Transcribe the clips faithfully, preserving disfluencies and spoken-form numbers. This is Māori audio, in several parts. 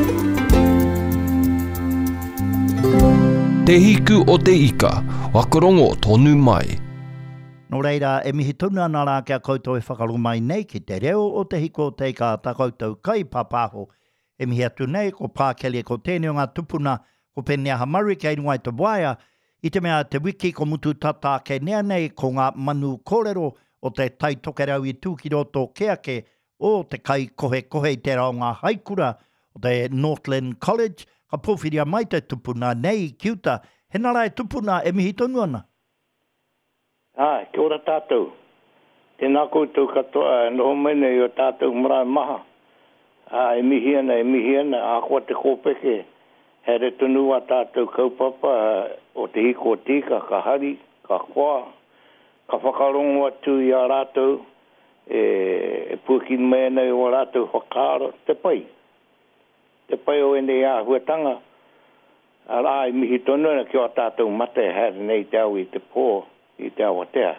Te hiku o te ika, wakarongo tonu mai. No reira, e mihi tunu ana rā kia koutou e whakaru mai nei ki te reo o te hiko o te ika ta koutou kai papaho. E mihi atu nei ko pākele ko tēnei o ngā tupuna ko penea hamaru ki ainua i te waia. I te mea te wiki ko mutu tata ke nea nei ko ngā manu kōrero o te tai tokerau i tūkiroto keake o te kai kohe kohe i te rao ngā haikura o te Northland College. Ka pōwhiria mai te tupuna nei kiuta. He nara e tupuna e mihi tonu ana. Ah, kia ora tātou. Tēnā koutou katoa, noho mene i o tātou mara maha. Ah, e mihi ana, e mihi ana, a kua te kōpeke. Here tonu a tātou kaupapa o te hiko o tika, ka hari, ka koa, ka whakarongo atu i a rātou, e, e pukin mena i o rātou whakaro, te pai. Te pai o ene a huatanga. A rā i mihi tonu ana ki o tātou mate, here nei te au i te pō. I te awatea.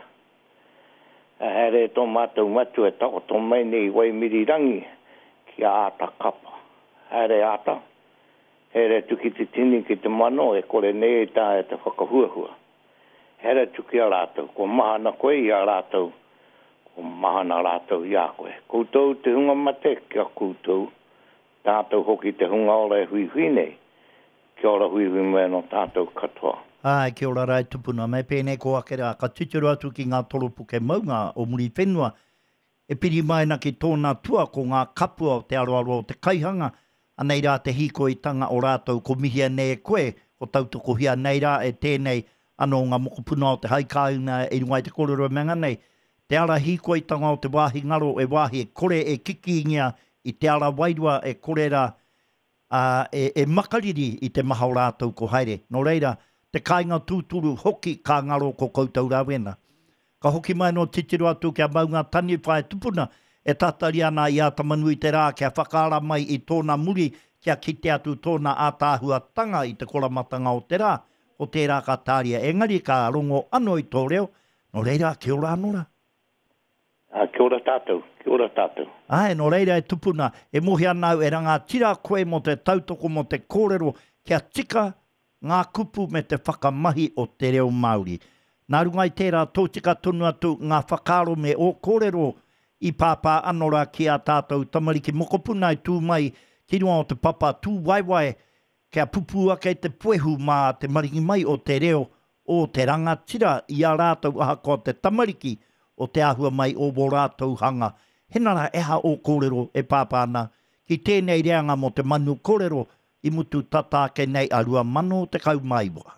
Here tō mātou matu e tako tō mai nei waimiri rangi ki a ata kapa. Here ata. Here tuki te tini ki te mano e kore nei tā e te whakahuahua. Here tuki a rātou. Ko mahana koe i a rātou. Ko mahana rātou i a koe. Koutou te hunga mate ki a koutou. Tātou hoki te hunga ora e hui hui nei. Ki ora hui hui mea no tātou katoa. Ai, kia ora rai tupuna, mai pēnei ko akera, ka tituru atu ki ngā toropuke maunga o muri whenua. E piri mai na ki tōna tua ko ngā kapua o te aroaro o te kaihanga, anei rā te hiko i tanga o rātou ko mihia nei e koe, o tautoko hia nei rā e tēnei ano ngā mokopuna o te haikauna e rungai te kororo menga nei. Te ara hiko i tanga o te wāhi ngaro e wāhi e kore e kiki ingia i te ara wairua e kore rā uh, e, e makariri i te maha o rātou ko haere. No reira, te kāinga tūturu hoki kā ngaro ko koutou rāwena. Ka hoki mai no titiru atu kia maunga tani whae tupuna e tatari ana i ata manu i te rā kia whakaara mai i tōna muri kia kite atu tōna ātāhua tanga i te koramatanga o te rā o te rā ka tāria. Engari ka rongo ano i tō reo, no reira kia ora anora. Ah, kia ora tātou, kia ora tātou. Ai, no reira e tupuna e mohi anau e ranga tira koe mo te tautoko mo te kōrero kia tika ngā kupu me te whakamahi o te reo Māori. Nā rungai tērā tōtika tonu atu ngā whakaro me o kōrero i pāpā anora ki a tātou tamariki mokopuna i tū mai ki rua o te papa tū waiwai kia pupu ake te puehu mā te mariki mai o te reo o te rangatira i a rātou aha ko te tamariki o te ahua mai o wō rātou hanga. Henara eha o kōrero e pāpā ana ki tēnei reanga mo te manu kōrero I mutu tata ke nei arua mano te kau mai wa.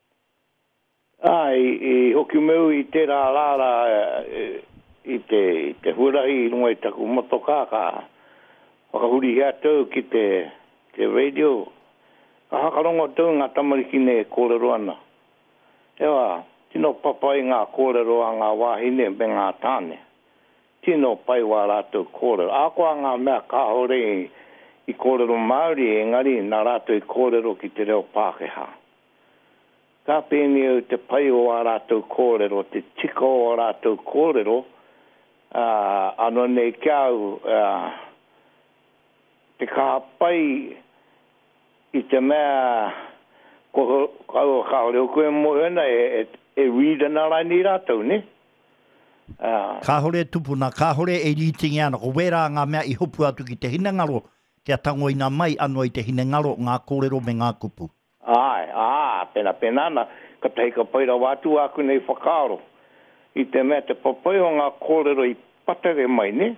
Ai, i hoki meu i te rā rāra i te, te huarahi i runga i taku motokāka. Whakahuri hea tau ki te, te radio. Ka hakarongo tau ngā tamariki ne kōrero ana. Ewa, tino papai ngā kōrero a ngā wāhine me ngā tāne. Tino pai wā rātou kōrero. Ākoa ngā mea kāhore i I kōrero Māori e ngari nā rātou i kōrero ki te reo Pākehā. Ka pēni au te pai o a rātou kōrero, te tika o a rātou kōrero, uh, ano nei kia au, uh, te kaha pai i te mea ko kau kaore o koe mo hena e, e, e reada nā rai ni rātou, ne? Uh, ka hore tupuna, ka hore e ritingi ana, ko wera ngā mea i hopu atu ki te hinangaro, kia tangoina mai anō i te hinengaro ngā kōrero me ngā kupu. Ai, ā, pena pena ana, ka tei ka paira wātu aku nei whakaaro. I te mea te papai o ngā kōrero i patere mai, ne?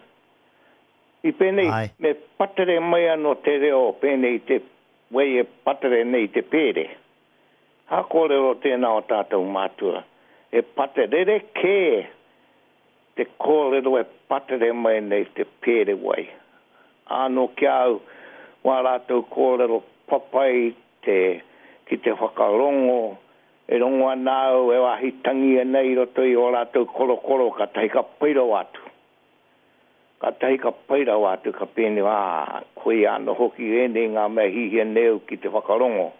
I pēnei, Ai. me patere mai anō te reo, pēnei te wei e patere nei te pēre. Ha kōrero tēnā o tātou mātua. E patere re kē, te kōrero e patere mai nei te pēre wei. Ano kia au, wā rātou kōrero papai te, ki te whakarongo, e rongo anau, e wahi tangi nei roto i o rātou koro koro, ka tahi ka paira wātu. Ka tahi ka paira wātu, ka pēne wā, koe ano hoki e nei ngā mea hihia neu ki te whakarongo.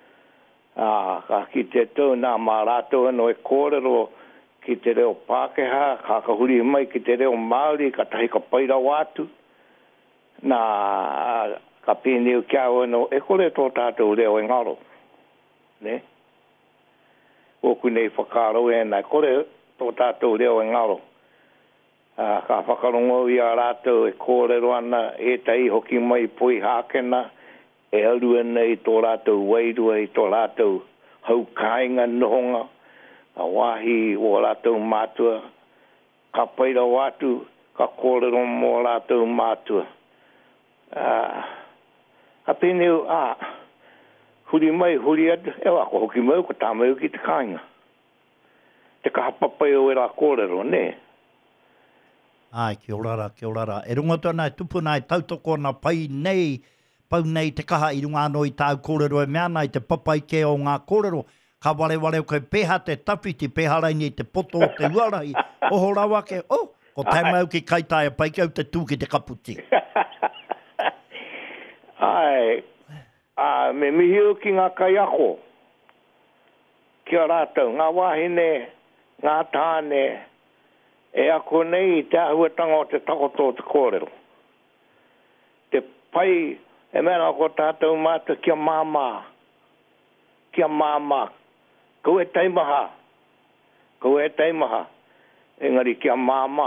Ah, ka ki te tau nā mā rātou ano e kōrero ki te reo Pākehā, ka kahuri mai ki te reo Māori, ka tahi ka paira wātu. Nā ka pēnei o kia o no, e kore tō tātou reo e ngaro. Ne? O kunei whakaro e nai, kore tō tātou reo e ngaro. Uh, ka whakarongo i a rātou e kōrero ana, e tai hoki mai poi hākena, e arua nei tō rātou wairua i tō rātou hau kāinga nohonga, a wāhi o rātou mātua, ka paira wātu, ka kōrero mō rātou mātua. Uh, a pēneu, a, huri mai, huri atu, e wako hoki mau, ka tā mau ki te kāinga. Te ka hapapai o e rā kōrero, ne? Ai, kia orara, kia orara. E runga tōna e tupu nai tautoko na pai nei, pau nei te kaha i runga anō i tāu kōrero e mea nei te papai ke o ngā kōrero. Ka wale wale o koe peha te tawhiti, peha raini te poto o te uarai. Oho rawa ke, oh, ko taimau ki kaitai pai kau te tū ki te kaputi. Ai, a, me mihio ki ngā kaiako. Kia rātou, ngā wahine, ngā tāne, e ako nei te ahuatanga o te takoto o te kōrero. Te pai, e mena ko tātou mātua kia māmā. Kia māmā. Kau e taimaha. Kau e taimaha. Engari kia māmā.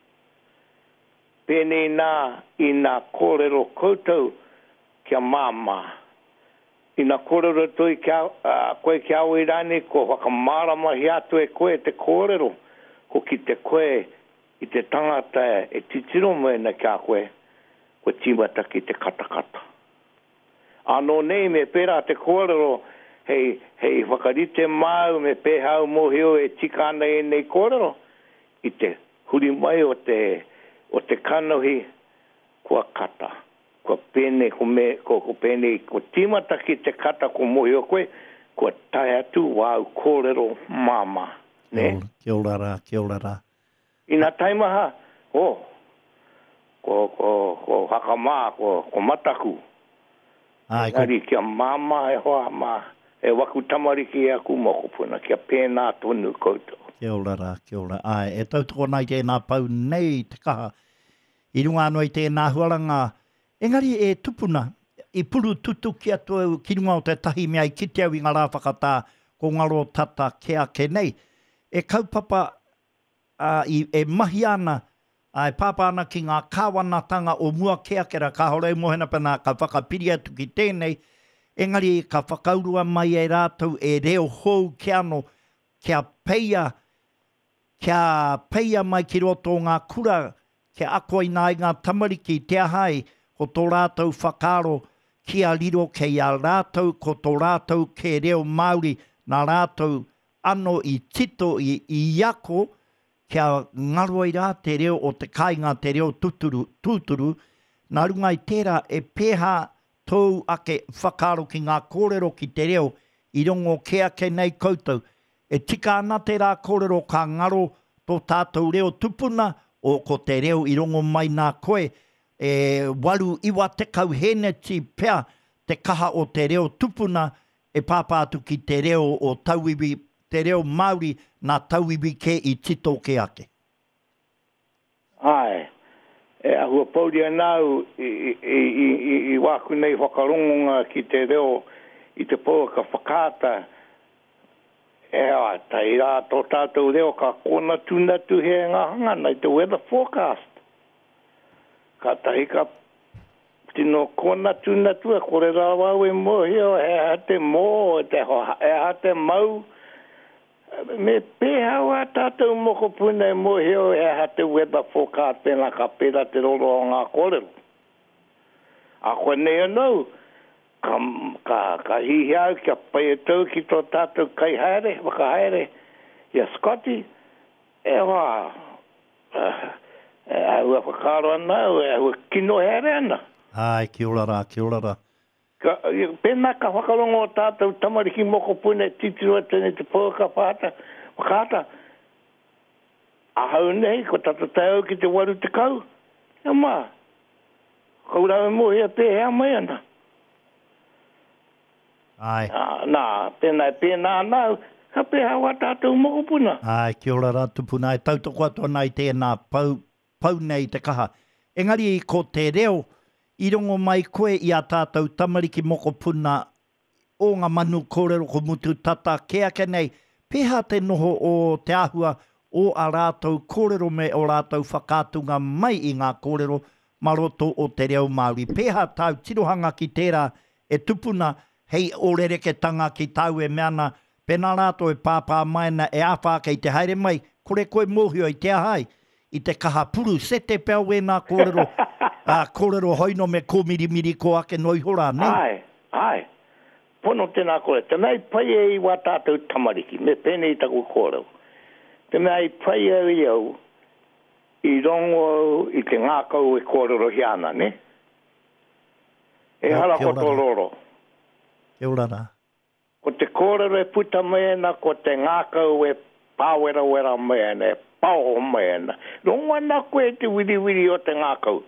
Pēnei nā i nā kōrero koutou kia māmā. I nā kōrero tui kia, uh, koe kia oirani ko whakamārama hi atu e koe te kōrero. Ko ki te koe i te tangata e titiro mai na kia koe, ko timata ki te katakata. Anō nei me pera te kōrero, hei, hei whakarite mau me pēhau mohio e tikana e nei kōrero, i te huri mai o te, o te kanohi kua kata. Ko pēne, ko, me, ko, ko pēne, ko timata ki te kata ko mohio koe, ko tai atu wau kōrero māma. Ne? Kia orara, kia orara. I nā taimaha, oh, ko, ko, ko hakamā, ko, ko mataku. Ai, ko... Ngari kia māma e hoa mā, e waku tamariki e aku mokopuna, kia pēnā tonu koutou. Kia orara, kia orara. Ai, e tautoko nai tēnā pau nei te kaha. I runga anō i tēnā huaranga. Engari e tupuna, i puru tutu ki atu ki runga o te tahi mea i kite au i ngā rāwhakatā, ko ngaro tata kea ke nei. E kaupapa uh, i e mahi ana, uh, e pāpā ana ki ngā kāwanatanga o mua keakera, ka horei mohena pena ka whakapiri atu ki tēnei, engari ka whakaurua mai e rātou e reo hou ke ano, kia peia, kia peia mai ki roto ngā kura, kia akoi nā i ngā tamariki, te ahai, ko tō rātou whakaro, kia riro ke ia rātou, ko tō rātou ke reo Māori, nā rātou ano i tito i, i iako kia ngaroi rā te reo o te kāinga te reo tuturu, tuturu, nā runga i tērā e pēha tōu ake whakaro ki ngā kōrero ki te reo i rongo kea ke nei koutou. E tika ana te rā kōrero ka ngaro tō tātou reo tupuna o ko te reo i rongo mai nā koe e waru iwa te kau heneti pea te kaha o te reo tupuna e pāpātu ki te reo o tauiwi te reo Māori nā tauiwi ke i tito ke ake. Ai, e ahua pauria nau i, i, i, i, i wāku nei whakarongonga ki te reo i te pōka whakāta. E a, tai rā tō tātou reo ka kona tunatu he ngā hanga nei te weather forecast. Ka tahi ka tino kona tunatu e kore rā wau e mohio e hate mō, e hate mau. Me pēha wā tātou moko puna e mohio e ha te weather forecast pēnā ka pēra te roro o ngā kōrero. A koe nei anau, ka, ka, ka hihi au kia pai e tau ki tō tātou kai haere, waka haere, ia Scotty, e wā, e au a whakaro anau, e au a kino haere ana. Ai, ki orara, ki orara. Ka, pēnā ka whakarongo o tātou tamariki moko pune titirua tēne te pōka pāta, wakāta. Ahau nei, ko tātou tau ki te waru te kau. Ia mā, kaurau e mohi a pēhea mai ana. Ai. Nā, pēnā e pēnā nau, ka pēhea wā tātou moko puna. Ai, ki orara tupuna, e tautoko atua nei tēnā pau, pau nei te kaha. Engari ko te reo, I rongo mai koe i a tātou tamariki moko puna o ngā manu kōrero ko mutu tata ke ake nei. Pēhā te noho o te āhua o a rātou kōrero me o rātou whakātunga mai i ngā kōrero maroto o te reo Māori. Pēhā tau tirohanga ki tērā e tupuna hei o rereketanga ki tau e meana pēnā rātou e pāpā maina e āwhāka i te haere mai. Kore koe mōhio i te ahai i te kaha puru se te pēo e nā kōrero. Uh, kōrero hoino me kōmirimiri ko ake noi hora, ne? Ai, ai. Pono tēnā kore. Te mei pai e i wā tātou tamariki, me pēnei taku kōrero. Te mei pai e i au, i rongo i te ngākau e kōrero hiana, ne? E hala ko tō roro. Kia ora rā. Ko te kōrero e puta mea ko te ngākau e pāwera wera mea, ne? Pāo mea. Rongo ana koe te wiri-wiri o te ngākau.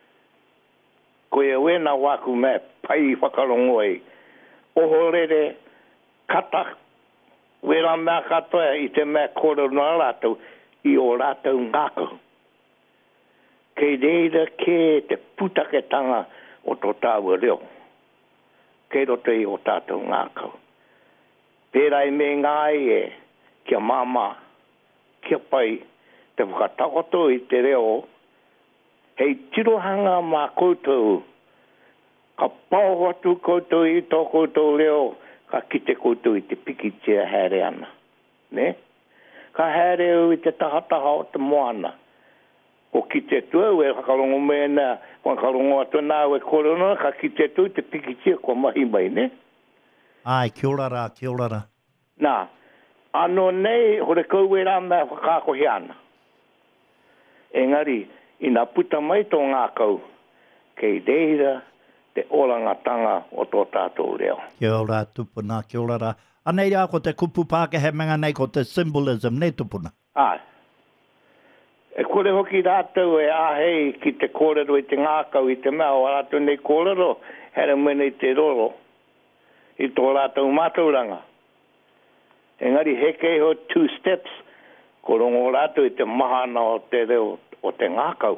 Ko e wena waku me pai whakarongo e. Oho rere kata wera mea katoa i te mea kōrero nā rātou i o rātou ngākau. Kei reira ke te putaketanga o tō tāua reo. Kei roto i o tātou ngākau. Pērai me ngāi e kia māma, kia pai, te whakatakoto i te reo. Hei tirohanga mā koutou, ka pau atu koutou i tō koutou leo, ka kite koutou i te piki tia haere ana. Ne? Ka haere au i te tahataha o te moana. Ko kite tua ue whakarongo mea nā, whakarongo atu nā ue korona, ka kite tu i te piki tia ko mahi mai, ne? Ai, kia ora rā, kia ora rā. Nā, ano nei, hore kou e rā mea whakakohi ana. Engari, ina puta mai tō ngākau, kei reira te orangatanga o tō tātou reo. Kia ora tupuna, kia ora rā. Anei rā ko te kupu Pākehā menga nei ko te symbolism, ne tupuna? Ai. E kore hoki rātou e āhei ki te kōrero i te ngākau i te mea o rātou nei kōrero, here mene i te roro, i tō rātou mātauranga. Engari heke ho two steps, ko rongo rātou i te mahana o te reo, o te ngākau.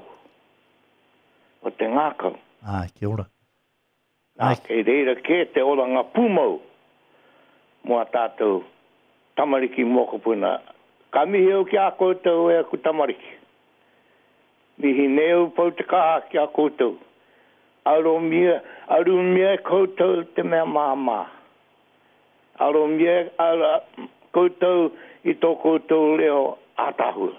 O te ngākau. Ai, kia ora. Nā, kei reira ke te oranga pūmau. Mua tātou tamariki mokopuna. Ka mihi au ki a koutou e aku tamariki. Mihi neu pau te kaha ki a koutou. Aro mia, aru mia koutou te mea māmā. Aro mia, ara koutou i tō koutou leo ātahua.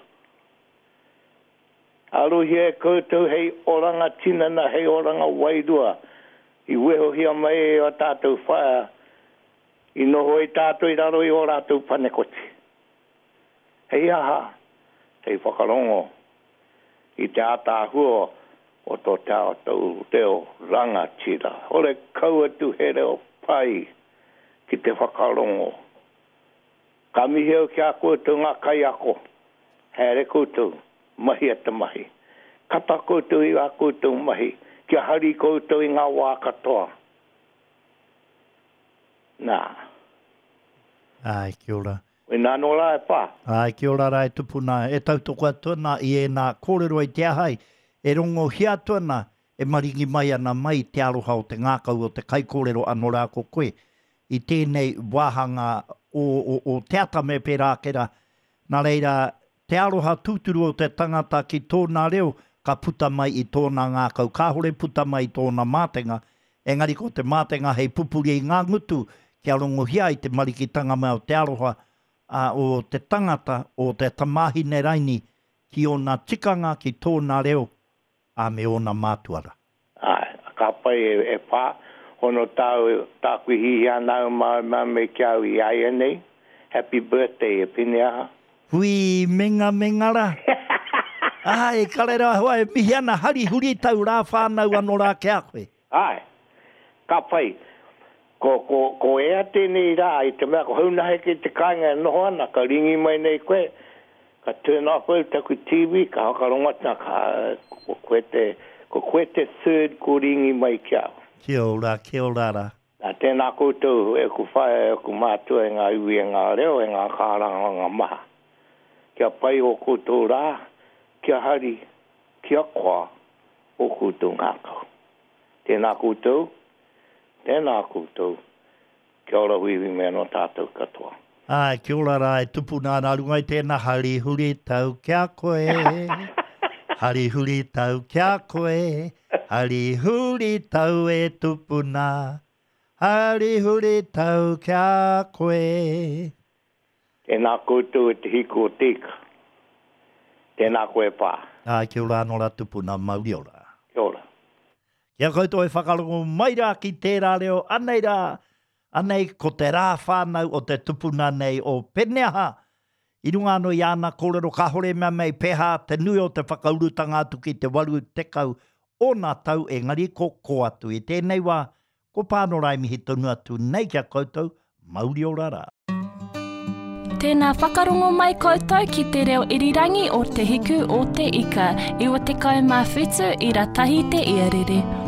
Arohi e koutou hei oranga tinana, hei oranga wairua. I weho hia mai e o tātou whaia. I noho i tātou i raro i o rātou panekoti. Hei aha, hei whakarongo. I te ātāhua o tō tāo tau reo ranga tira. Ore kaua tu he reo pai ki te whakarongo. Ka mihi au ki a koutou ngā kai ako. Here koutou. Mahi ata mahi. Kata koutou i a koutou mahi. Kia hari koutou i ngā wā katoa. Nā. Ai, kia ora. E nāno rā e pā. Ai, kia ora rā e tupuna. E tautoko atuana i e nā kōrero i te ahai. E rongo hia atuana e maringi mai ana mai te aroha o te ngākau o te kai kōrero anō rā ko koe. I tēnei wāhanga o, o, o te ata me pērā kera. Nā reira, te aroha tūturu o te tangata ki tōna reo, ka puta mai i tōna ngākau. Ka hore puta mai i tōna mātenga. Engari ko te mātenga hei pupuri i ngā ngutu, kia rongo hia i te marikitanga mai o te aroha a, o te tangata o te tamahine raini ki o nā tikanga ki tōna reo a me o nā mātuara. Ai, ka pai e, e pā, hono tāu, tāku hihi anau mai mai me kiau i aia nei. Happy birthday e pini aha. Hui, menga mengara. Ai, karera hoa e mihi ana hari huri tau rā whānau anō rā ke a koe. Ai, ka pai. Ko, ko, ko ea tēnei rā i te mea, ko haunahe ki te kāinga noho ana, ka ringi mai nei koe, ka turn off au taku T V, ka hakarongatna, ka ko koe te, ko koe te third ko ringi mai kia. Kia ora, kia ora rā. Nā tēnā koutou e ku whae, e ku mātua e ngā iwi e ngā reo, e ngā kāranga ngā maha. Kia pai o koutou rā, kia hari, kia koa o koutou ngākau. Tēnā koutou, tēnā koutou. Kia ora wiwi mea no tātou katoa. Ai, kia ora rā, e tupuna nā runga i tēnā hari huri tau kia koe. Hari huri tau kia koe. Hari huri tau e tupuna. Hari huri tau kia koe. Tēnā koutou e te hiku o tika. Tēnā koe pā. Ai, kia ora no rā tupuna mauri ora. Kia ora. Kia koutou e whakarongo mai rā ki tērā reo, anei rā. Anei ko te rā whānau o te tupuna nei o Peneaha. I runga no i ana kōrero ka hore mea mei peha te nui o te whakaurutanga atu ki te waru tekau o nā tau e ngari ko ko atu. I tēnei wā, ko pāno rai mihi tonu atu nei kia koutou, mauri ora rā. Tēnā whakarongo mai koutou ki te reo irirangi o te hiku o te ika. I o te kai mā whitu i rā tahi te iarere.